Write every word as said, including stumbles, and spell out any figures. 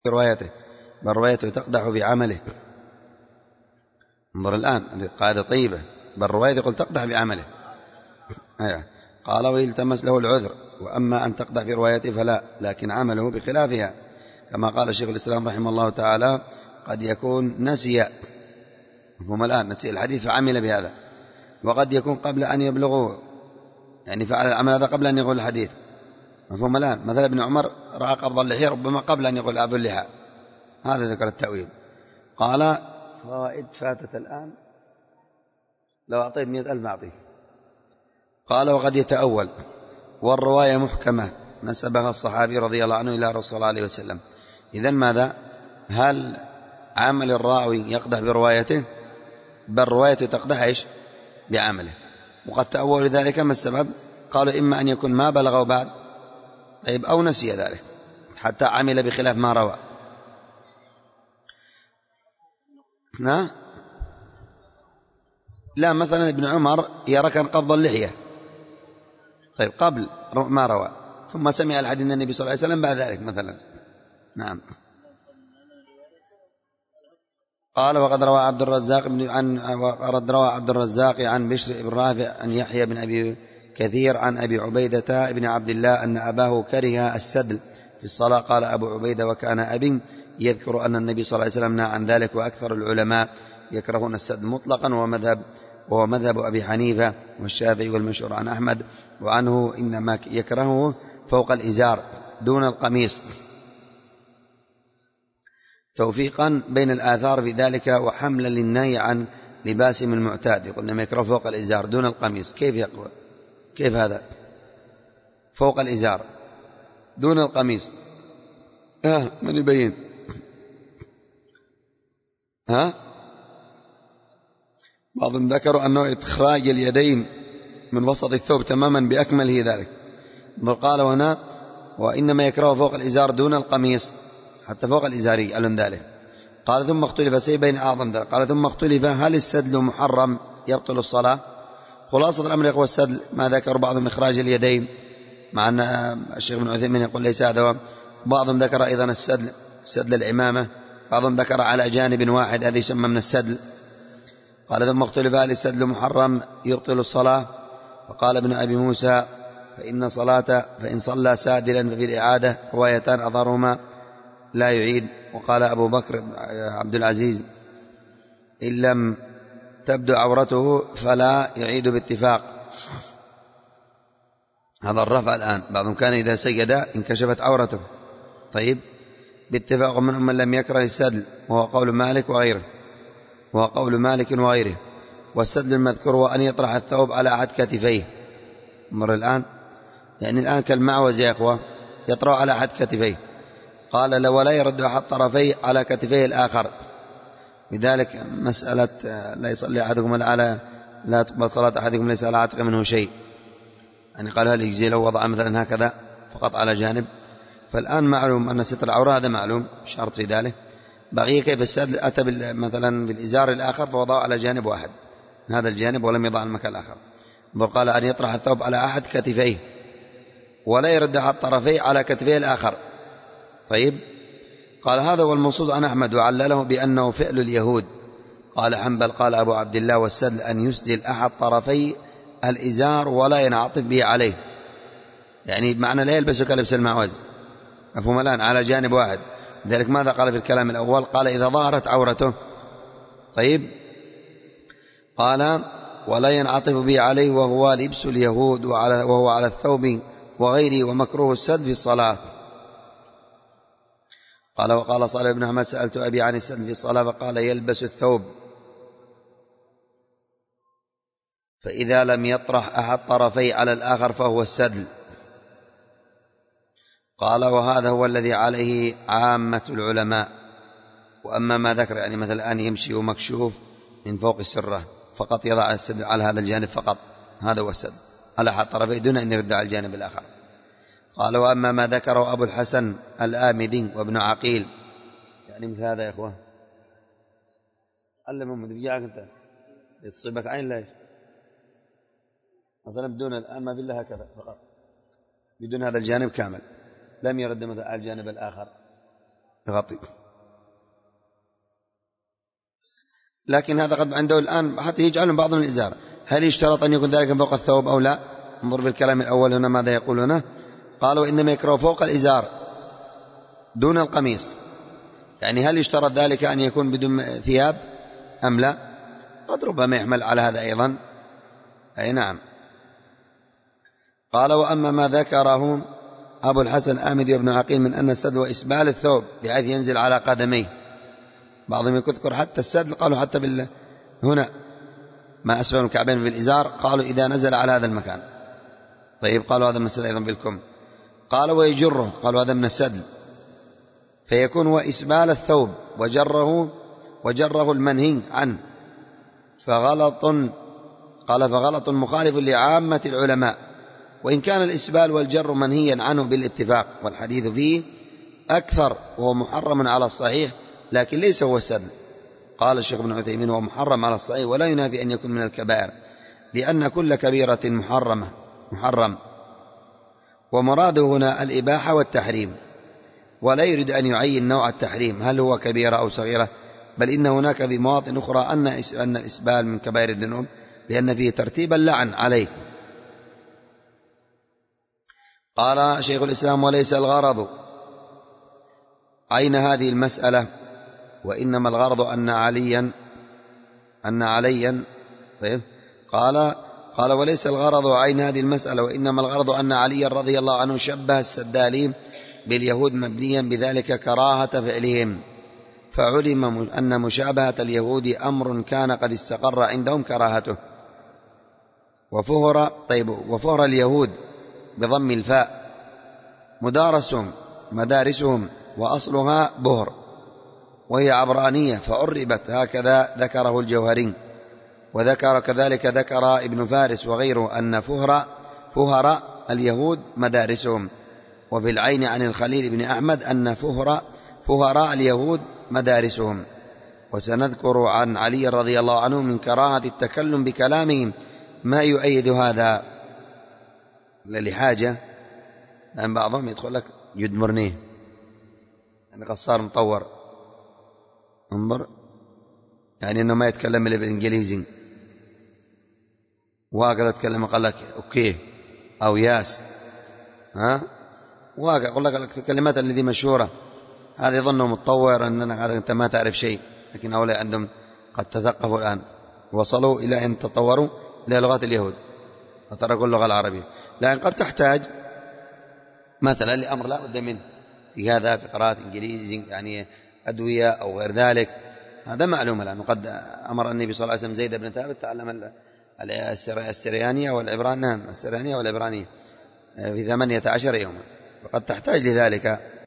في روايته، بل روايته تقدح في عمله. انظر الآن قاعدة طيبة، بل روايته يقول تقدح في عمله. أيوة. قال ويلتمس له العذر، وأما أن تقدح في روايته فلا، لكن عمله بخلافها، كما قال شيخ الإسلام رحمه الله تعالى قد يكون نسي، هم الآن نسي الحديث فعمل بهذا، وقد يكون قبل أن يبلغوا، يعني فعل العمل هذا قبل أن يقول الحديث، مفهوم الآن. مثلا ابن عمر رأى قبض اللحية ربما قبل أن يقول أبو اللحى، هذا ذكر التأويل. قال فوائد فاتت الآن، لو أعطيت مئة ألف أعطيك. قال وقد يتأول، والرواية محكمة نسبها الصحابي رضي الله عنه إلى رسول الله عليه وسلم. إذن ماذا؟ هل عمل الراوي يقدح بروايته؟ بل روايته تقدح إيش؟ بعمله. وقد تأول ذلك، ما السبب؟ قالوا إما أن يكون ما بلغوا بعد، طيب، أو نسي ذلك حتى عمل بخلاف ما روى. لا لا، مثلا ابن عمر يرى كان قبض اللحية، طيب قبل ما روى، ثم سمع الحديث من النبي صلى الله عليه وسلم بعد ذلك مثلا. نعم. قال وقد روى عبد الرزاق بن عن وقد روى عبد الرزاق عن بشر بن رافع عن يحيى بن أبي كثير عن أبي عبيدة بن عبد الله أن أباه كره السدل في الصلاة. قال أبو عبيدة وكان أبي يذكر أن النبي صلى الله عليه وسلم نهى عن ذلك، وأكثر العلماء يكرهون السدل مطلقا، ومذهب وهو مذهب أبي حنيفة والشافعي والمشهور عن أحمد، وعنه إنما يكرهه فوق الإزار دون القميص، توفيقا بين الآثار في ذلك وحملا للنهي عن لباسهم المعتاد. يقول إنما يكره فوق الإزار دون القميص، كيف يقول؟ كيف هذا؟ فوق الإزار دون القميص، آه من يبين؟ ها؟ بعضهم ذكروا أنه إخراج اليدين من وسط الثوب تماما بأكمله ذلك. قال هنا وإنما يكره فوق الإزار دون القميص، حتى فوق الإزاري ألن ذلك. قال ثم اختلف سي بين أعظم ذلك. قال ثم اختلف هل السدل محرم يبطل الصلاة؟ خلاصة الأمر يقوى السدل ما ذكر بعضهم إخراج اليدين، مع أن الشيخ ابن عثيمين يقول ليس هذا. بعضهم ذكر أيضا السدل سدل الإمامة، بعضهم ذكر على جانب واحد، هذه يسمى من السدل. قال ثم اختلف هل السدل محرم يبطل الصلاة؟ فقال ابن أبي موسى فإن صلاة فإن صلى سادلا ففي الإعادة روايتان أظهرهما لا يعيد. وقال أبو بكر عبد العزيز إن لم تبدو عورته فلا يعيد باتفاق. هذا الرفع الآن، بعضهم كان إذا سجد انكشفت عورته، طيب، باتفاق منهم من لم يكره السدل، وهو قول مالك وغيره وهو قول مالك وغيره. والسدل المذكور هو أن يطرح الثوب على أحد كتفيه. مر الآن، يعني الآن كالمعوز يا إخوة، يطرح على أحد كتفيه. قال لو لا يرد أحد طرفيه على كتفيه الآخر، لذلك مسألة لا يصلي أحدكم على لا تقبل صلاة أحدكم ليس على عاتق منه شيء، يعني قال هل يجزي لو وضع مثلا هكذا فقط على جانب؟ فالآن معلوم أن ستر العورة هذا معلوم، شرط في ذلك. بقي كيف السدل أتى مثلا بالإزار الآخر فوضعه على جانب واحد من هذا الجانب ولم يضع المكان الآخر. قال أن يطرح الثوب على أحد كتفيه ولا يرد أحد طرفيه على كتفيه الآخر، طيب. قال هذا هو المنصوص عن أحمد، وعلله بأنه فعل اليهود. قال حنبل قال أبو عبد الله والسدل أن يسدل أحد طرفي الإزار ولا ينعطف به عليه، يعني بمعنى لا يلبس كلبس المعوز، مفهوم الآن، على جانب واحد. ذلك ماذا قال في الكلام الأول؟ قال إذا ظهرت عورته، طيب. قال ولا ينعطف به عليه وهو لبس اليهود وهو على الثوب وغيره، ومكروه السدل في الصلاة. قال وقال صالح بن أحمد سألت أبي عن السدل في الصلاة فقال يلبس الثوب فإذا لم يطرح أحد طرفي على الآخر فهو السدل. قال وهذا هو الذي عليه عامة العلماء. وأما ما ذكر يعني مثل الآن يمشي ومكشوف من فوق السرة فقط يضع السدل على هذا الجانب فقط، هذا هو السدل على أحد طرفي دون أن يرد على الجانب الآخر. قال وأما ما ذكره أبو الحسن الآمدي وابن عقيل، يعني مثل هذا يا إخوة، علمهم تفجعك أنت يصيبك عين لا مثلا بدون الآن ما بالله هكذا فقط بدون هذا الجانب كامل، لم يرد مثلا على الجانب الآخر، يغطي. لكن هذا قد عنده الآن حتى يجعل بعض من الإزار. هل يشترط أن يكون ذلك فوق الثوب أو لا؟ انظر بالكلام الأول هنا ماذا يقول هنا. قالوا إنما يكره فوق الإزار دون القميص، يعني هل يشترط ذلك أن يكون بدون ثياب أم لا؟ قد ربما يحمل على هذا أيضا. أي نعم. قال وأما ما ذكره أبو الحسن آمدي وابن عقيل من أن السدل وإسبال الثوب بحيث ينزل على قدميه، بعضهم يذكر حتى السدل، قالوا حتى بال هنا ما أسفل الكعبين في الإزار، قالوا إذا نزل على هذا المكان. طيب قالوا هذا مثل أيضا بالكم. قالوا ويجره، قالوا هذا من السدل، فيكون وإسبال الثوب وجره وجره المنهي عنه فغلط. قال فغلط مخالف لعامة العلماء، وإن كان الإسبال والجر منهيا عنه بالاتفاق والحديث فيه أكثر وهو محرم على الصحيح، لكن ليس هو السدل. قال الشيخ ابن عثيمين هو محرم على الصحيح ولا ينافي أن يكون من الكبائر، لأن كل كبيرة محرمة محرم، ومراده هنا الإباحة والتحريم، ولا يريد أن يعين نوع التحريم هل هو كبيرة أو صغيرة، بل إن هناك في مواطن أخرى أن أن الإسبال من كبائر الذنوب لأن فيه ترتيب اللعن عليه. قال شيخ الإسلام وليس الغرض عين هذه المسألة، وإنما الغرض أن عليا أن عليا طيب قال قال وليس الغرض عين هذه المسألة، وإنما الغرض أن علي رضي الله عنه شبه السدالين باليهود مبنيا بذلك كراهة فعلهم، فعلم أن مشابهة اليهود أمر كان قد استقر عندهم كراهته. وفهر طيب وفهر اليهود بضم الفاء مدارسهم مدارسهم وأصلها بهر وهي عبرانية فعربت، هكذا ذكره الجوهري، وذكر كذلك ذكر ابن فارس وغيره أن فهر فهر اليهود مدارسهم. وفي العين عن الخليل بن أحمد أن فهر فهراء اليهود مدارسهم. وسنذكر عن علي رضي الله عنه من كراهة التكلم بكلامهم ما يؤيد هذا لحاجة، لأن بعضهم يدخل لك يدمرنيه يعني قصار مطور، انظر يعني أنه ما يتكلم إلا بالإنجليزي، واقع يتكلم قال لك أوكي أو ياس، ها واقع يقول لك الكلمات التي مشهورة، هذا يظنه متطور أننا هذا أنت ما تعرف شيء، لكن هؤلاء عندهم قد تثقفوا الآن وصلوا إلى أن تطوروا إلى لغات اليهود وتركوا اللغة العربية. لكن قد تحتاج مثلا لأمر لا بد منه في هذا في قراءة إنجليزي يعني أدوية أو غير ذلك، هذا معلوم الآن. وقد أمر النبي صلى الله عليه وسلم زيد بن ثابت تعلم السريانية والعبرانية السريانية والعبرانية في ثمانية عشر يوما، وقد تحتاج لذلك.